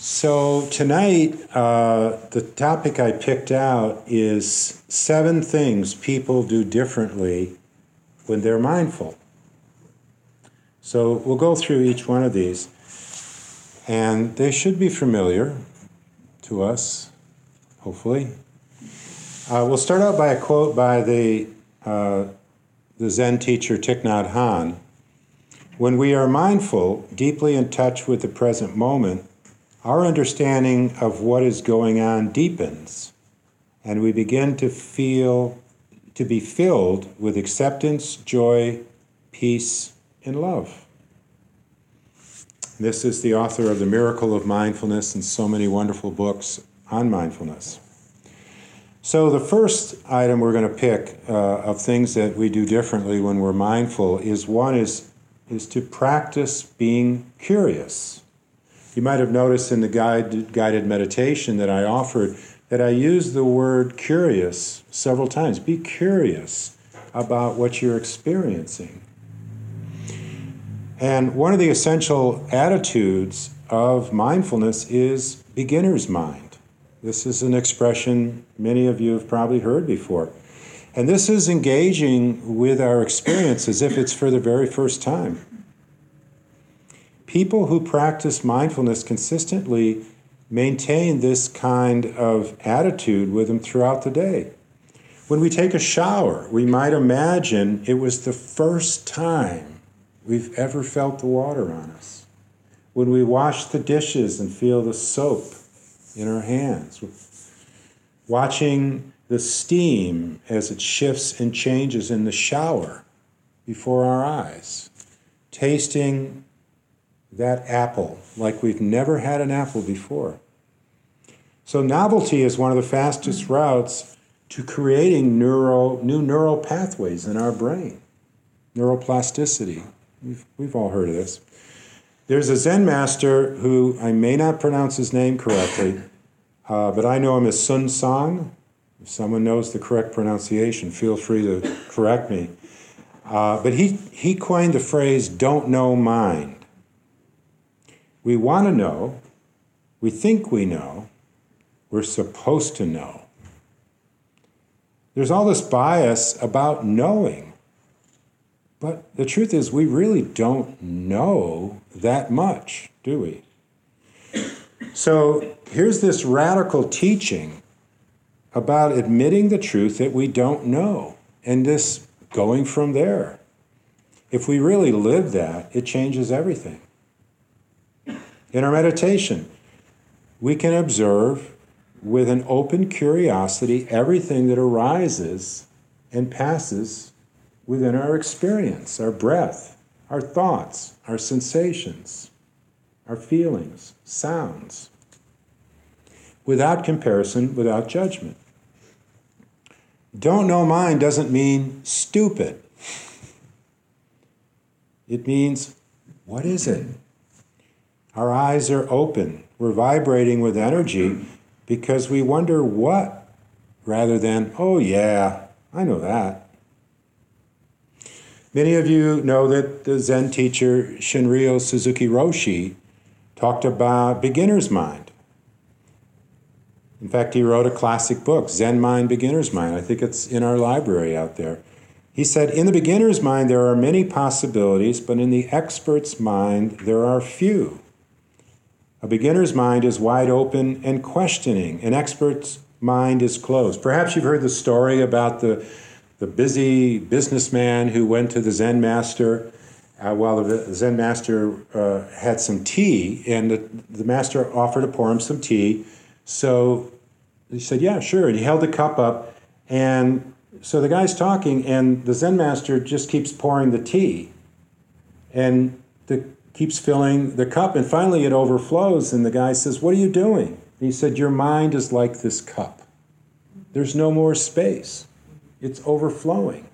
So tonight, the topic I picked out is 7 things people do differently when they're mindful. So we'll go through each one of these, and they should be familiar to us, hopefully. We'll start out by a quote by the Zen teacher Thich Nhat Hanh. When we are mindful, deeply in touch with the present moment, our understanding of what is going on deepens, and we begin to be filled with acceptance, joy, peace, and love. This is the author of The Miracle of Mindfulness and so many wonderful books on mindfulness. So the first item we're going to pick of things that we do differently when we're mindful is to practice being curious. You might have noticed in the guided meditation that I offered that I used the word curious several times. Be curious about what you're experiencing. And one of the essential attitudes of mindfulness is beginner's mind. This is an expression many of you have probably heard before. And this is engaging with our experience as if it's for the very first time. People who practice mindfulness consistently maintain this kind of attitude with them throughout the day. When we take a shower, we might imagine it was the first time we've ever felt the water on us. When we wash the dishes and feel the soap in our hands. Watching the steam as it shifts and changes in the shower before our eyes. Tasting that apple like we've never had an apple before. So novelty is one of the fastest routes to creating new neural pathways in our brain. Neuroplasticity. We've all heard of this. There's a Zen master who, I may not pronounce his name correctly, but I know him as Sun Song. If someone knows the correct pronunciation, feel free to correct me. But he coined the phrase, don't know mind. We want to know, we think we know, we're supposed to know. There's all this bias about knowing. But the truth is, we really don't know that much, do we? So here's this radical teaching about admitting the truth that we don't know, and this going from there. If we really live that, it changes everything. In our meditation, we can observe with an open curiosity everything that arises and passes within our experience, our breath, our thoughts, our sensations, our feelings, sounds, without comparison, without judgment. Don't know mind doesn't mean stupid. It means, what is it? Our eyes are open. We're vibrating with energy because we wonder what, rather than, oh yeah, I know that. Many of you know that the Zen teacher Shinryo Suzuki Roshi talked about beginner's mind. In fact, he wrote a classic book, Zen Mind, Beginner's Mind. I think it's in our library out there. He said, in the beginner's mind, there are many possibilities, but in the expert's mind, there are few. A beginner's mind is wide open and questioning. An expert's mind is closed. Perhaps you've heard the story about the busy businessman who went to the Zen master while the Zen master had some tea, and the master offered to pour him some tea. So he said, yeah, sure. And he held the cup up, and so the guy's talking, and the Zen master just keeps pouring the tea. And keeps filling the cup, and finally it overflows, and the guy says, what are you doing? And he said, your mind is like this cup. There's no more space. It's overflowing.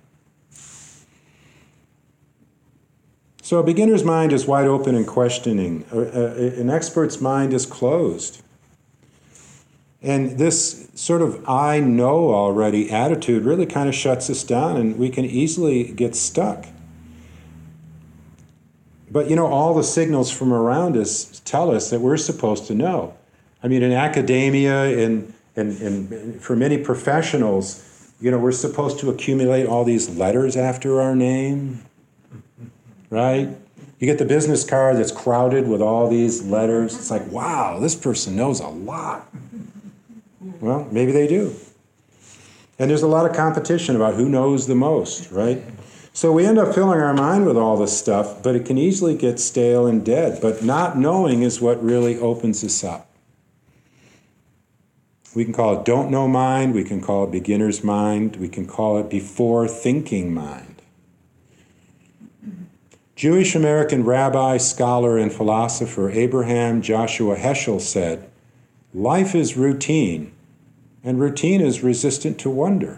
So a beginner's mind is wide open and questioning. An expert's mind is closed. And this sort of I know already attitude really kind of shuts us down, and we can easily get stuck. But all the signals from around us tell us that we're supposed to know. I mean, in academia and for many professionals, we're supposed to accumulate all these letters after our name, right? You get the business card that's crowded with all these letters. It's like, wow, this person knows a lot. Well, maybe they do. And there's a lot of competition about who knows the most, right? So we end up filling our mind with all this stuff, but it can easily get stale and dead. But not knowing is what really opens us up. We can call it don't know mind, we can call it beginner's mind, we can call it before thinking mind. Jewish American rabbi, scholar, and philosopher Abraham Joshua Heschel said, "Life is routine, and routine is resistant to wonder."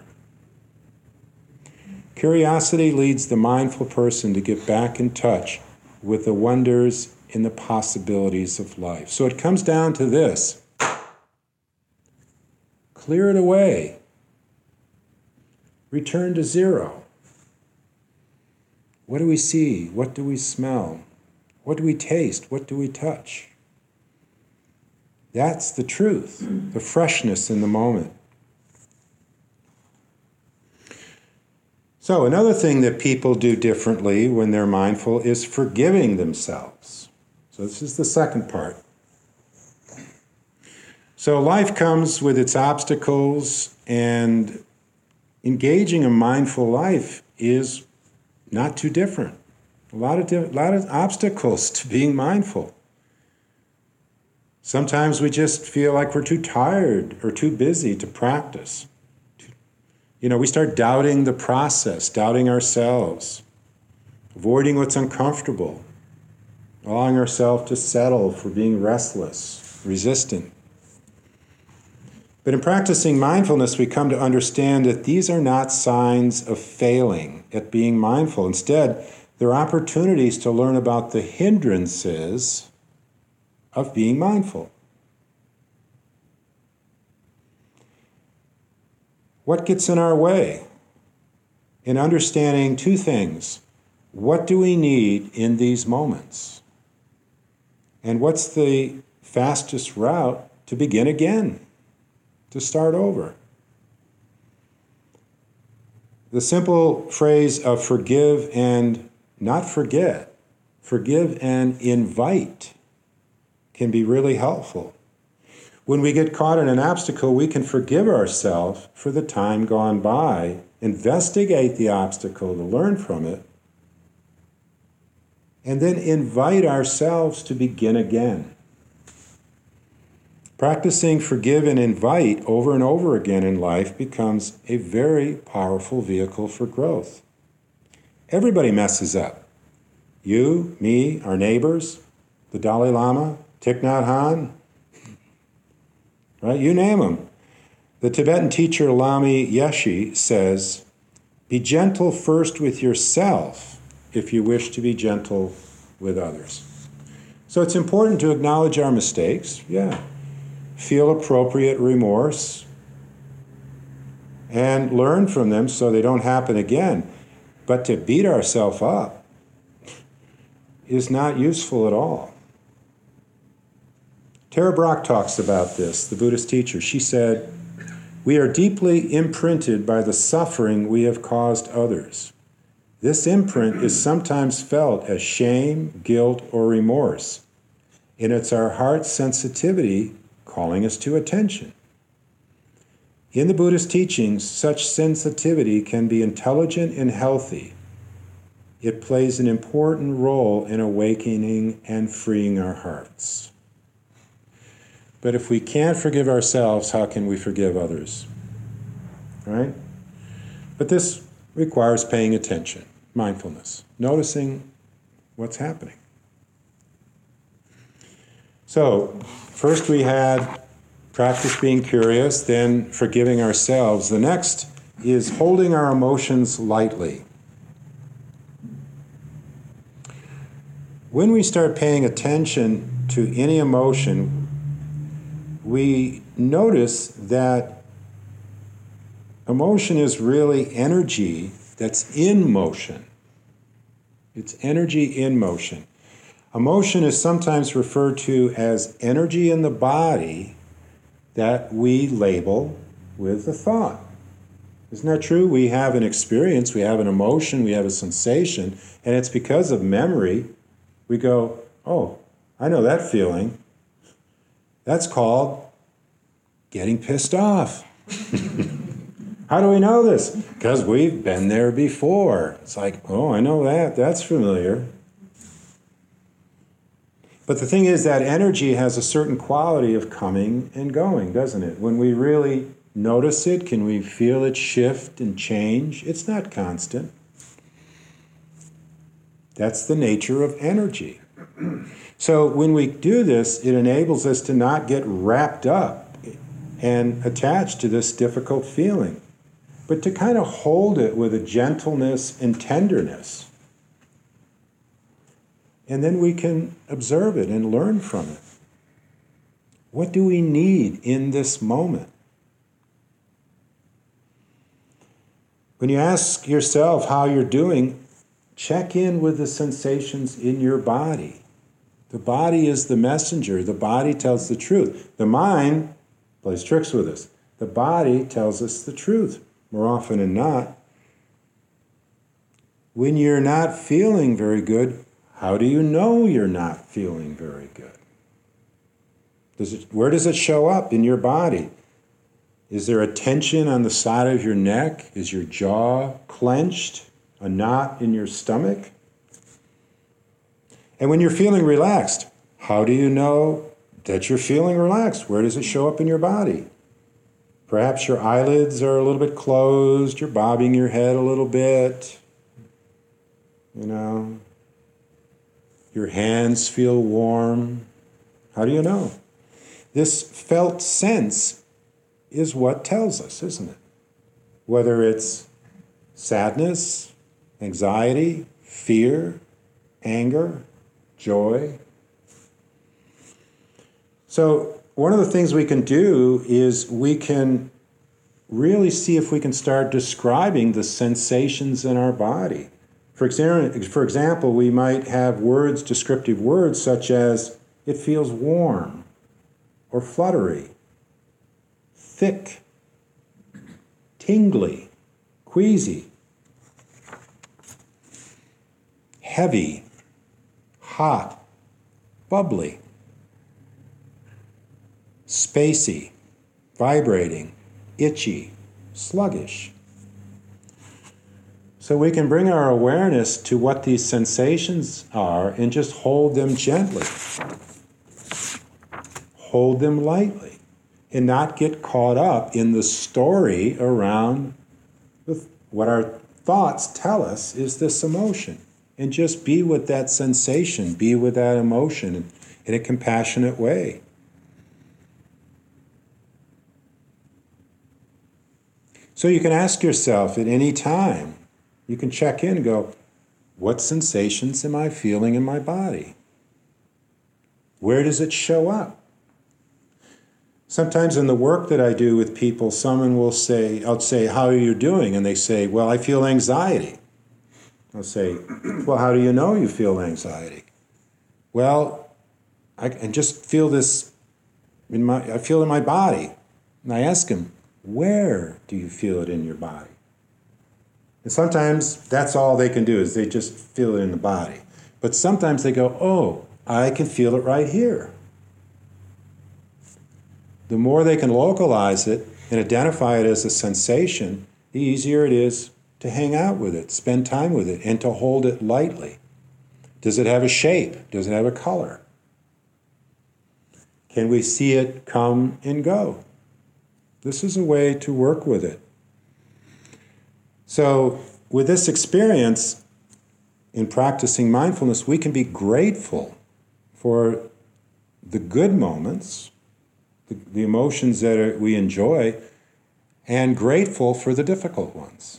Curiosity leads the mindful person to get back in touch with the wonders and the possibilities of life. So it comes down to this. Clear it away. Return to zero. What do we see? What do we smell? What do we taste? What do we touch? That's the truth, the freshness in the moment. So another thing that people do differently when they're mindful is forgiving themselves. So this is the second part. So life comes with its obstacles, and engaging a mindful life is not too different. A lot of obstacles to being mindful. Sometimes we just feel like we're too tired or too busy to practice. We start doubting the process, doubting ourselves, avoiding what's uncomfortable, allowing ourselves to settle for being restless, resistant. But in practicing mindfulness, we come to understand that these are not signs of failing at being mindful. Instead, they're opportunities to learn about the hindrances of being mindful. What gets in our way? In understanding two things. What do we need in these moments? And what's the fastest route to begin again? To start over. The simple phrase of forgive and not forget, forgive and invite, can be really helpful. When we get caught in an obstacle, we can forgive ourselves for the time gone by, investigate the obstacle to learn from it, and then invite ourselves to begin again. Practicing forgive and invite over and over again in life becomes a very powerful vehicle for growth. Everybody messes up. You, me, our neighbors, the Dalai Lama, Thich Nhat Hanh, right? You name them. The Tibetan teacher Lama Yeshe says, "Be gentle first with yourself if you wish to be gentle with others." So it's important to acknowledge our mistakes, feel appropriate remorse, and learn from them so they don't happen again. But to beat ourselves up is not useful at all. Tara Brach talks about this, the Buddhist teacher. She said, "We are deeply imprinted by the suffering we have caused others. This imprint is sometimes felt as shame, guilt, or remorse, and it's our heart's sensitivity calling us to attention. In the Buddhist teachings, such sensitivity can be intelligent and healthy. It plays an important role in awakening and freeing our hearts." But if we can't forgive ourselves, how can we forgive others? Right? But this requires paying attention, mindfulness, noticing what's happening. So, first we had practice being curious, then forgiving ourselves. The next is holding our emotions lightly. When we start paying attention to any emotion, we notice that emotion is really energy that's in motion. It's energy in motion. Emotion is sometimes referred to as energy in the body that we label with a thought. Isn't that true? We have an experience, we have an emotion, we have a sensation, and it's because of memory. We go, oh, I know that feeling. That's called getting pissed off. How do we know this? Because we've been there before. It's like, oh, I know that. That's familiar. But the thing is that energy has a certain quality of coming and going, doesn't it? When we really notice it, can we feel it shift and change? It's not constant. That's the nature of energy. So when we do this, it enables us to not get wrapped up and attached to this difficult feeling, but to kind of hold it with a gentleness and tenderness. And then we can observe it and learn from it. What do we need in this moment? When you ask yourself how you're doing, check in with the sensations in your body. The body is the messenger. The body tells the truth. The mind plays tricks with us. The body tells us the truth more often than not. When you're not feeling very good, how do you know you're not feeling very good? Where does it show up in your body? Is there a tension on the side of your neck? Is your jaw clenched? A knot in your stomach? And when you're feeling relaxed, how do you know that you're feeling relaxed? Where does it show up in your body? Perhaps your eyelids are a little bit closed, you're bobbing your head a little bit, Your hands feel warm. How do you know? This felt sense is what tells us, isn't it? Whether it's sadness, anxiety, fear, anger, joy. So one of the things we can do is we can really see if we can start describing the sensations in our body. For example, we might have descriptive words such as, it feels warm, or fluttery, thick, tingly, queasy, heavy, hot, bubbly, spacey, vibrating, itchy, sluggish. So we can bring our awareness to what these sensations are and just hold them gently. Hold them lightly and not get caught up in the story around what our thoughts tell us is this emotion. And just be with that sensation, be with that emotion in a compassionate way. So you can ask yourself at any time, you can check in and go, what sensations am I feeling in my body? Where does it show up? Sometimes in the work that I do with people, someone will say, I'll say, how are you doing? And they say, well, I feel anxiety. I'll say, well, how do you know you feel anxiety? Well, I just feel this, I feel it in my body. And I ask them, where do you feel it in your body? And sometimes that's all they can do is they just feel it in the body. But sometimes they go, oh, I can feel it right here. The more they can localize it and identify it as a sensation, the easier it is to hang out with it, spend time with it, and to hold it lightly. Does it have a shape? Does it have a color? Can we see it come and go? This is a way to work with it. So with this experience in practicing mindfulness, we can be grateful for the good moments, the emotions that we enjoy, and grateful for the difficult ones.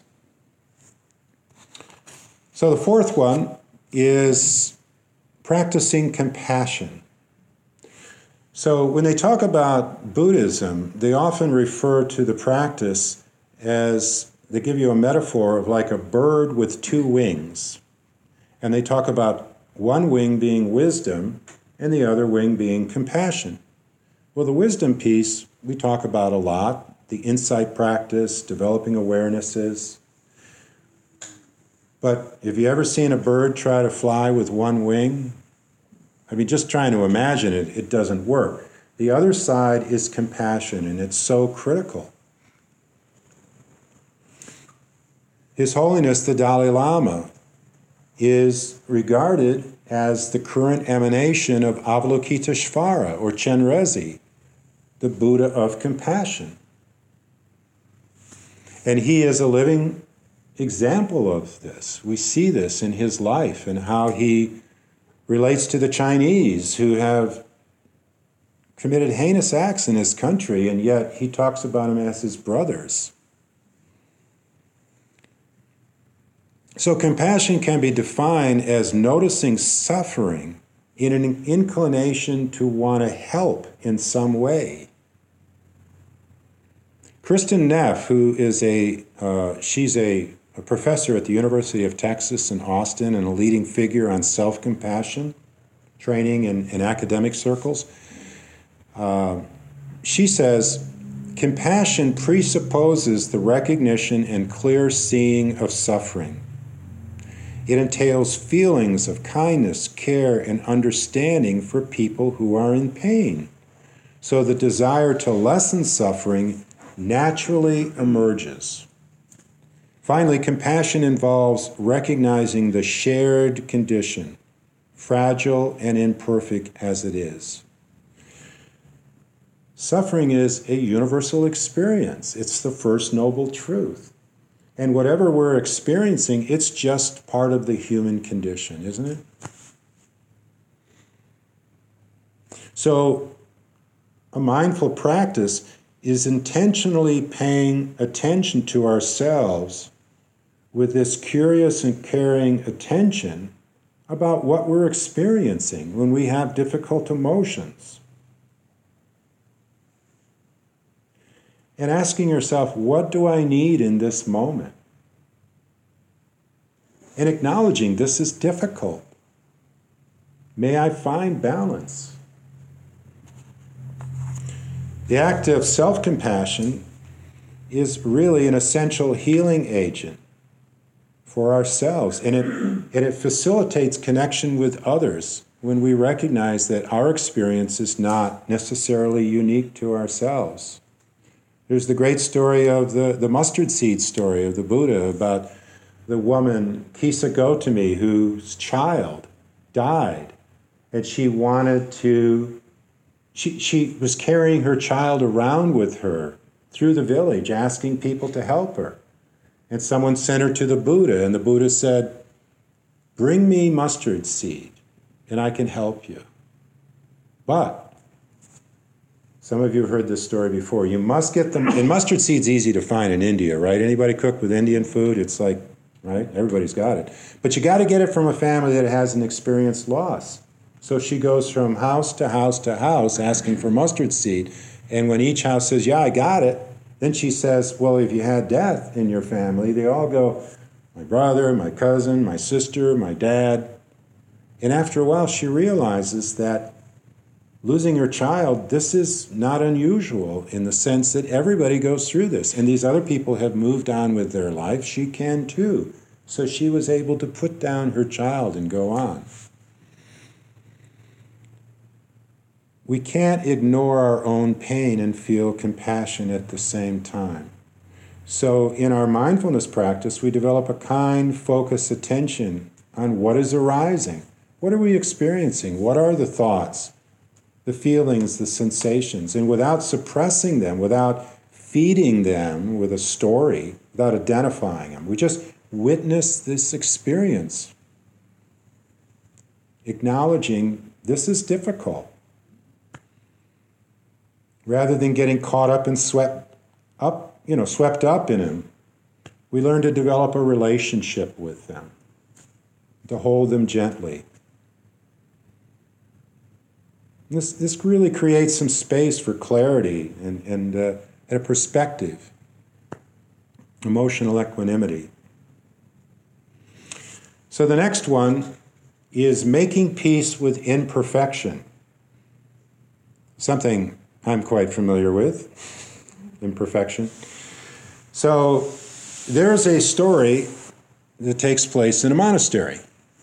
So the fourth one is practicing compassion. So when they talk about Buddhism, they often refer to the practice as, they give you a metaphor of like a bird with two wings. And they talk about one wing being wisdom and the other wing being compassion. Well, the wisdom piece we talk about a lot, the insight practice, developing awarenesses. But have you ever seen a bird try to fly with one wing? I mean, just trying to imagine it, it doesn't work. The other side is compassion, and it's so critical. His Holiness the Dalai Lama is regarded as the current emanation of Avalokiteshvara, or Chenrezi, the Buddha of compassion. And he is a living example of this. We see this in his life and how he relates to the Chinese who have committed heinous acts in his country, and yet he talks about them as his brothers. So compassion can be defined as noticing suffering in an inclination to want to help in some way. Kristen Neff, who is she's a professor at the University of Texas in Austin and a leading figure on self-compassion training in academic circles, she says, compassion presupposes the recognition and clear seeing of suffering. It entails feelings of kindness, care, and understanding for people who are in pain. So the desire to lessen suffering naturally emerges. Finally, compassion involves recognizing the shared condition, fragile and imperfect as it is. Suffering is a universal experience. It's the first noble truth. And whatever we're experiencing, it's just part of the human condition, isn't it? So, a mindful practice is intentionally paying attention to ourselves with this curious and caring attention about what we're experiencing when we have difficult emotions. And asking yourself, what do I need in this moment? And acknowledging this is difficult. May I find balance? The act of self-compassion is really an essential healing agent for ourselves, and it facilitates connection with others when we recognize that our experience is not necessarily unique to ourselves. There's the great story of the mustard seed story of the Buddha about the woman, Kisa Gotami, whose child died, and she wanted to, she was carrying her child around with her through the village, asking people to help her. And someone sent her to the Buddha, and the Buddha said, "Bring me mustard seed, and I can help you. But some of you have heard this story before. You must get them, and mustard seed's easy to find in India, right? Anybody cook with Indian food? It's like, right? Everybody's got it. But you got to get it from a family that hasn't experienced loss. So she goes from house to house to house asking for mustard seed. And when each house says, yeah, I got it, then she says, well, if you had death in your family, they all go, my brother, my cousin, my sister, my dad. And after a while, she realizes that losing her child, this is not unusual in the sense that everybody goes through this. And these other people have moved on with their life. She can too. So she was able to put down her child and go on. We can't ignore our own pain and feel compassion at the same time. So in our mindfulness practice, we develop a kind, focused attention on what is arising. What are we experiencing? What are the thoughts, the feelings, the sensations? And without suppressing them, without feeding them with a story, without identifying them, we just witness this experience, acknowledging this is difficult. Rather than getting caught up and swept up in them, we learn to develop a relationship with them, to hold them gently. This really creates some space for clarity and a perspective, emotional equanimity. So the next one is making peace with imperfection. Something I'm quite familiar with, imperfection. So there's a story that takes place in a monastery.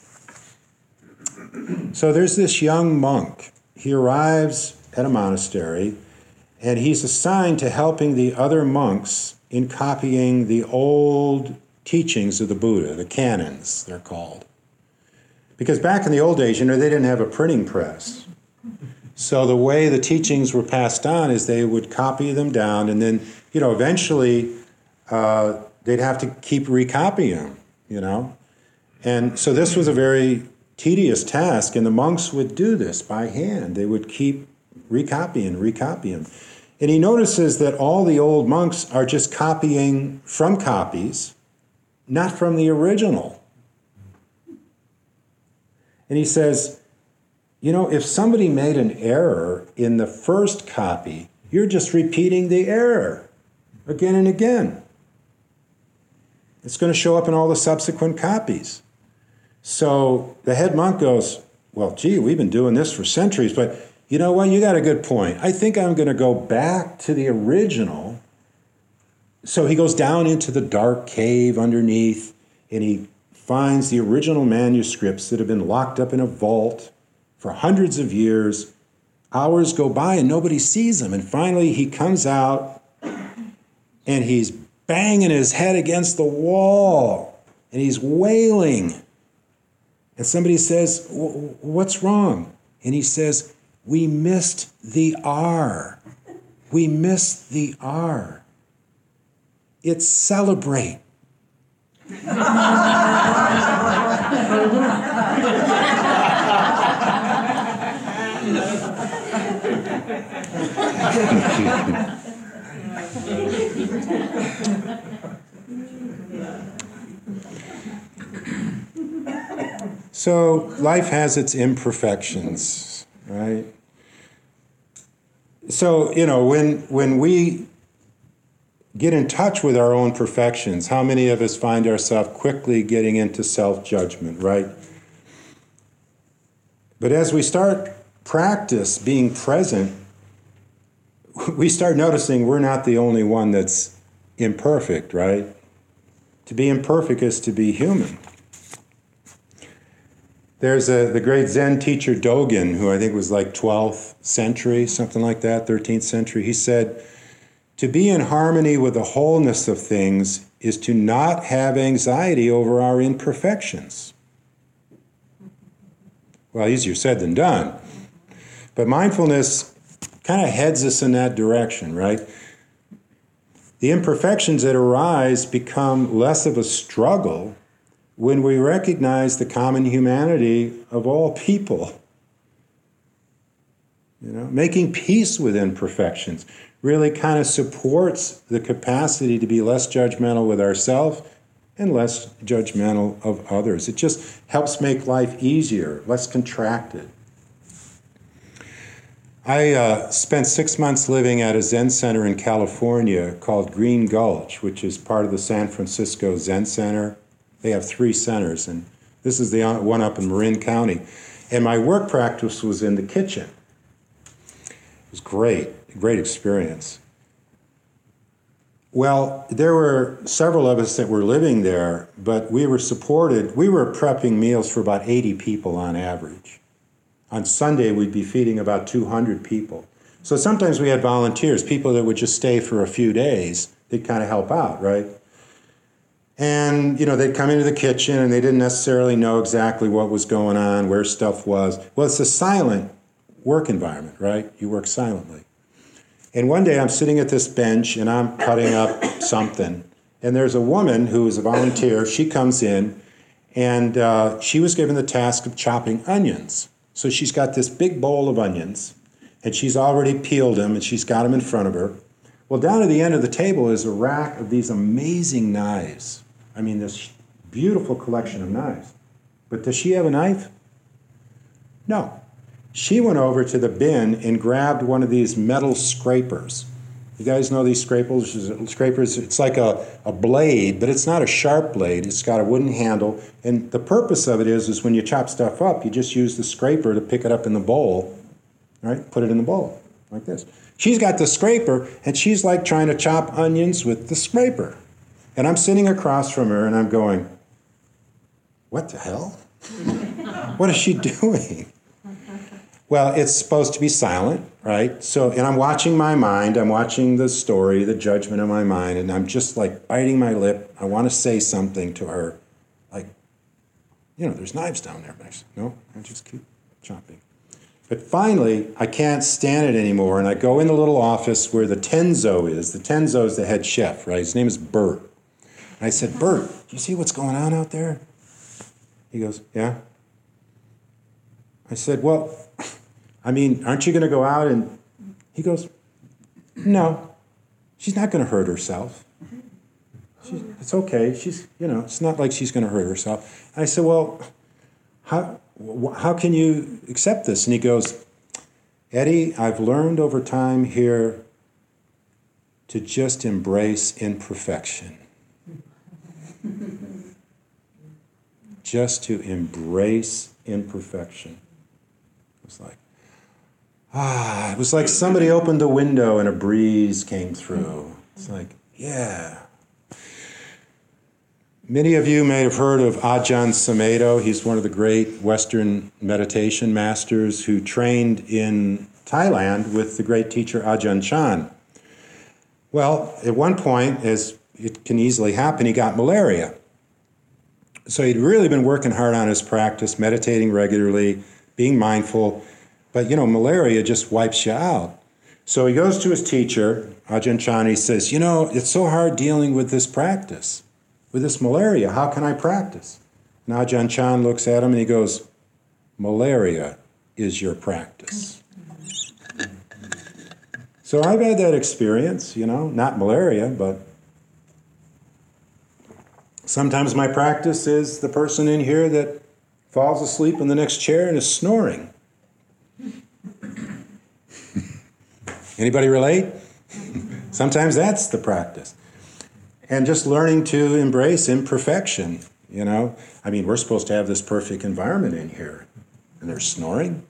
So there's this young monk. He arrives at a monastery, and he's assigned to helping the other monks in copying the old teachings of the Buddha, the canons, they're called. Because back in the old days, they didn't have a printing press. So the way the teachings were passed on is they would copy them down, and then, eventually they'd have to keep recopying them, And so this was a very tedious task, and the monks would do this by hand. They would keep recopying. And he notices that all the old monks are just copying from copies, not from the original. And he says, if somebody made an error in the first copy, you're just repeating the error again and again. It's going to show up in all the subsequent copies. So the head monk goes, well, gee, we've been doing this for centuries, but you know what? You got a good point. I think I'm going to go back to the original. So he goes down into the dark cave underneath, and he finds the original manuscripts that have been locked up in a vault for hundreds of years. Hours go by and nobody sees them. And finally he comes out and he's banging his head against the wall and he's wailing. And somebody says, what's wrong? And he says, we missed the R. We missed the R. It's celebrate. So life has its imperfections, right? So, when we get in touch with our own perfections, how many of us find ourselves quickly getting into self-judgment, right? But as we start practice being present, we start noticing we're not the only one that's imperfect, right? To be imperfect is to be human. There's the great Zen teacher Dogen, who I think was like 12th century, something like that, 13th century. He said, to be in harmony with the wholeness of things is to not have anxiety over our imperfections. Well, easier said than done. But mindfulness kind of heads us in that direction, right? The imperfections that arise become less of a struggle when we recognize the common humanity of all people. Making peace with imperfections really kind of supports the capacity to be less judgmental with ourselves and less judgmental of others. It just helps make life easier, less contracted. I spent 6 months living at a Zen center in California called Green Gulch, which is part of the San Francisco Zen Center. They have 3 centers, and this is the one up in Marin County. And my work practice was in the kitchen. It was great experience. Well, there were several of us that were living there, but we were prepping meals for about 80 people on average. On Sunday, we'd be feeding about 200 people. So sometimes we had volunteers, people that would just stay for a few days. They'd kind of help out, right? And, they'd come into the kitchen and they didn't necessarily know exactly what was going on, where stuff was. Well, it's a silent work environment, right? You work silently. And one day I'm sitting at this bench and I'm cutting up something. And there's a woman who is a volunteer. She comes in and she was given the task of chopping onions. So she's got this big bowl of onions and she's already peeled them and she's got them in front of her. Well, down at the end of the table is a rack of these amazing knives. I mean, this beautiful collection of knives. But does she have a knife? No. She went over to the bin and grabbed one of these metal scrapers. You guys know these scrapers? It's like a blade, but it's not a sharp blade. It's got a wooden handle. And the purpose of it is when you chop stuff up, you just use the scraper to pick it up in the bowl, right? Put it in the bowl, like this. She's got the scraper, and she's like trying to chop onions with the scraper. And I'm sitting across from her, and I'm going, what the hell? What is she doing? Well, it's supposed to be silent, right? So, and I'm watching my mind. I'm watching the story, the judgment of my mind, and I'm just like biting my lip. I want to say something to her, like, there's knives down there. But I said, no, I just keep chopping. But finally, I can't stand it anymore, and I go in the little office where the Tenzo is. The Tenzo is the head chef, right? His name is Bert. And I said, Bert, do you see what's going on out there? He goes, yeah. I said, well, aren't you going to go out and... He goes, no, she's not going to hurt herself. It's okay. It's not like she's going to hurt herself. I said, well, how can you accept this? And he goes, Eddie, I've learned over time here to just embrace imperfection. Just to embrace imperfection. It was like somebody opened a window and a breeze came through. It's like, yeah. Many of you may have heard of Ajahn Sumedho. He's one of the great Western meditation masters who trained in Thailand with the great teacher Ajahn Chah. Well, at one point, as it can easily happen, he got malaria. So he'd really been working hard on his practice, meditating regularly, being mindful. But, malaria just wipes you out. So he goes to his teacher, Ajahn Chah, and he says, it's so hard dealing with this practice, with this malaria. How can I practice? And Ajahn Chah looks at him and he goes, malaria is your practice. So I've had that experience, not malaria, but sometimes my practice is the person in here that falls asleep in the next chair and is snoring. Anybody relate? Sometimes that's the practice. And just learning to embrace imperfection, we're supposed to have this perfect environment in here, and they're snoring.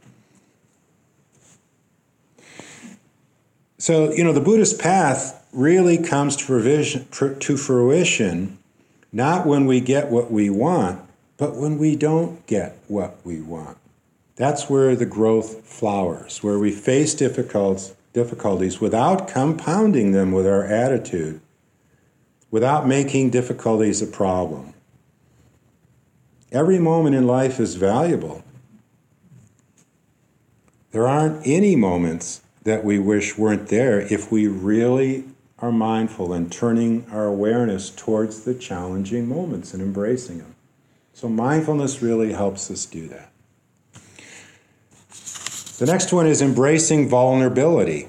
So, the Buddhist path really comes to fruition not when we get what we want, but when we don't get what we want. That's where the growth flowers, where we face difficulties without compounding them with our attitude, without making difficulties a problem. Every moment in life is valuable. There aren't any moments that we wish weren't there if we really are mindful and turning our awareness towards the challenging moments and embracing them. So mindfulness really helps us do that. The next one is embracing vulnerability.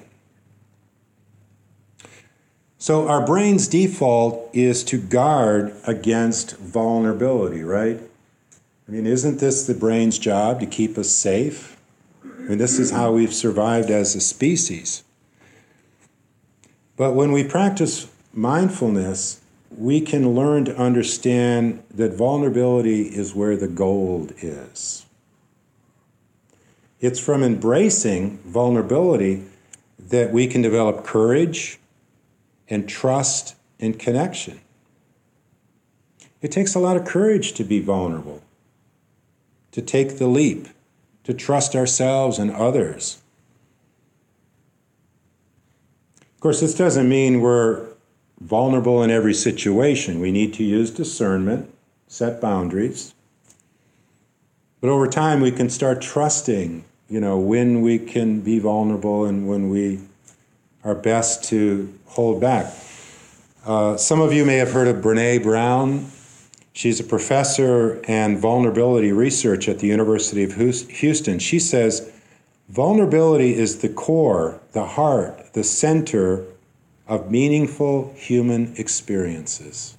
So our brain's default is to guard against vulnerability, right? Isn't this the brain's job, to keep us safe? This is how we've survived as a species. But when we practice mindfulness, we can learn to understand that vulnerability is where the gold is. It's from embracing vulnerability that we can develop courage and trust and connection. It takes a lot of courage to be vulnerable, to take the leap, to trust ourselves and others. Of course, this doesn't mean we're vulnerable in every situation. We need to use discernment, set boundaries. But over time, we can start trusting, when we can be vulnerable and when we are best to hold back. Some of you may have heard of Brené Brown. She's a professor and vulnerability research at the University of Houston. She says, vulnerability is the core, the heart, the center of meaningful human experiences.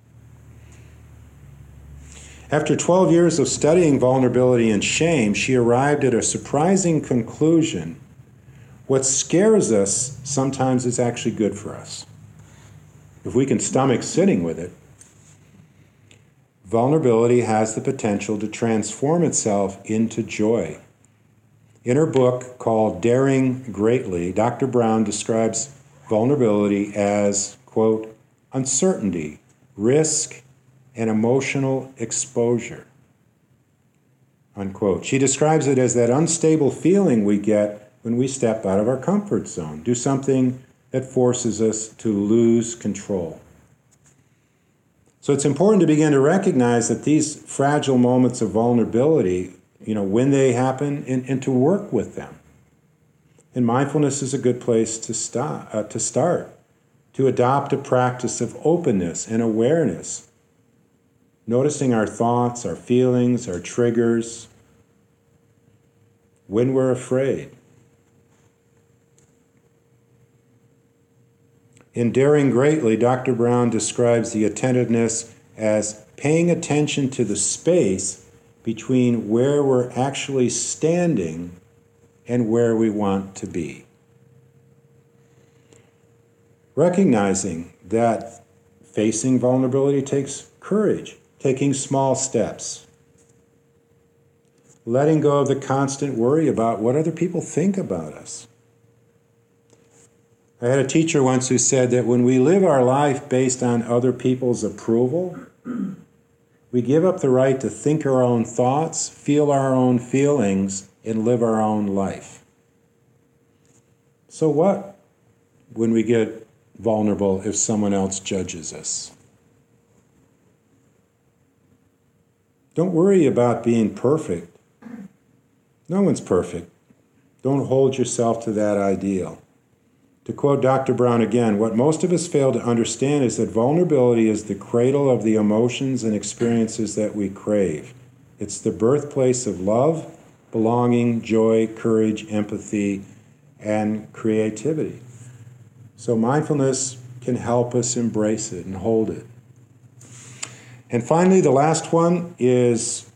After 12 years of studying vulnerability and shame, she arrived at a surprising conclusion. What scares us sometimes is actually good for us. If we can stomach sitting with it, vulnerability has the potential to transform itself into joy. In her book called Daring Greatly, Dr. Brown describes vulnerability as, quote, uncertainty, risk, and emotional exposure, unquote. She describes it as that unstable feeling we get when we step out of our comfort zone, do something that forces us to lose control. So it's important to begin to recognize that these fragile moments of vulnerability, when they happen, and to work with them. And mindfulness is a good place to start, to adopt a practice of openness and awareness, noticing our thoughts, our feelings, our triggers, when we're afraid. In Daring Greatly, Dr. Brown describes the attentiveness as paying attention to the space between where we're actually standing and where we want to be. Recognizing that facing vulnerability takes courage, taking small steps, letting go of the constant worry about what other people think about us. I had a teacher once who said that when we live our life based on other people's approval, we give up the right to think our own thoughts, feel our own feelings, and live our own life. So what when we get vulnerable if someone else judges us? Don't worry about being perfect. No one's perfect. Don't hold yourself to that ideal. To quote Dr. Brown again, what most of us fail to understand is that vulnerability is the cradle of the emotions and experiences that we crave. It's the birthplace of love, belonging, joy, courage, empathy, and creativity. So mindfulness can help us embrace it and hold it. And finally, the last one is,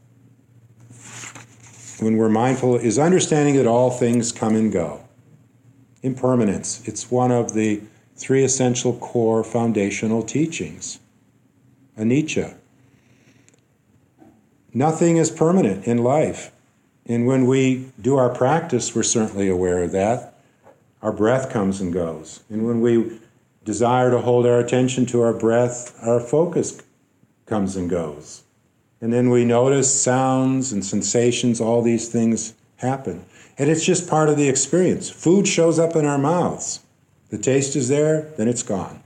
when we're mindful, is understanding that all things come and go. Impermanence. It's one of the 3 essential core foundational teachings. Anicca. Nothing is permanent in life. And when we do our practice, we're certainly aware of that. Our breath comes and goes. And when we desire to hold our attention to our breath, our focus comes and goes. And then we notice sounds and sensations, all these things happen. And it's just part of the experience. Food shows up in our mouths. The taste is there, then it's gone.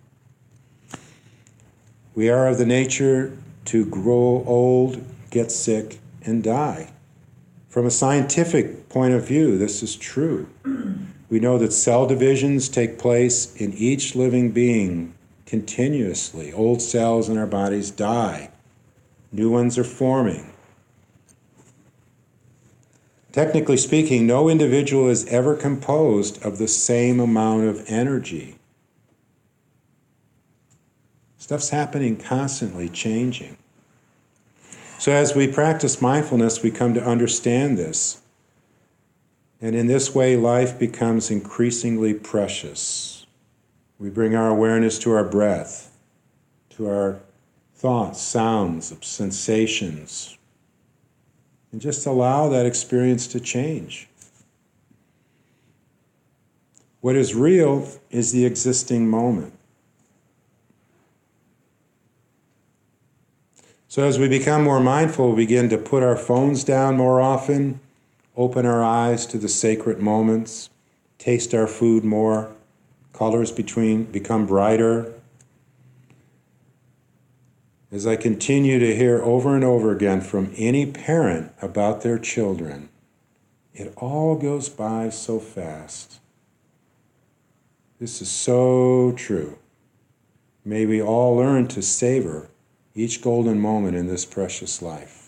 We are of the nature to grow old, get sick, and die. From a scientific point of view, this is true. We know that cell divisions take place in each living being continuously. Old cells in our bodies die. New ones are forming. Technically speaking, no individual is ever composed of the same amount of energy. Stuff's happening constantly, changing. So as we practice mindfulness, we come to understand this. And in this way, life becomes increasingly precious. We bring our awareness to our breath, to our thoughts, sounds, sensations, and just allow that experience to change. What is real is the existing moment. So as we become more mindful, we begin to put our phones down more often, open our eyes to the sacred moments, taste our food more, colors become brighter. As I continue to hear over and over again from any parent about their children, it all goes by so fast. This is so true. May we all learn to savor each golden moment in this precious life.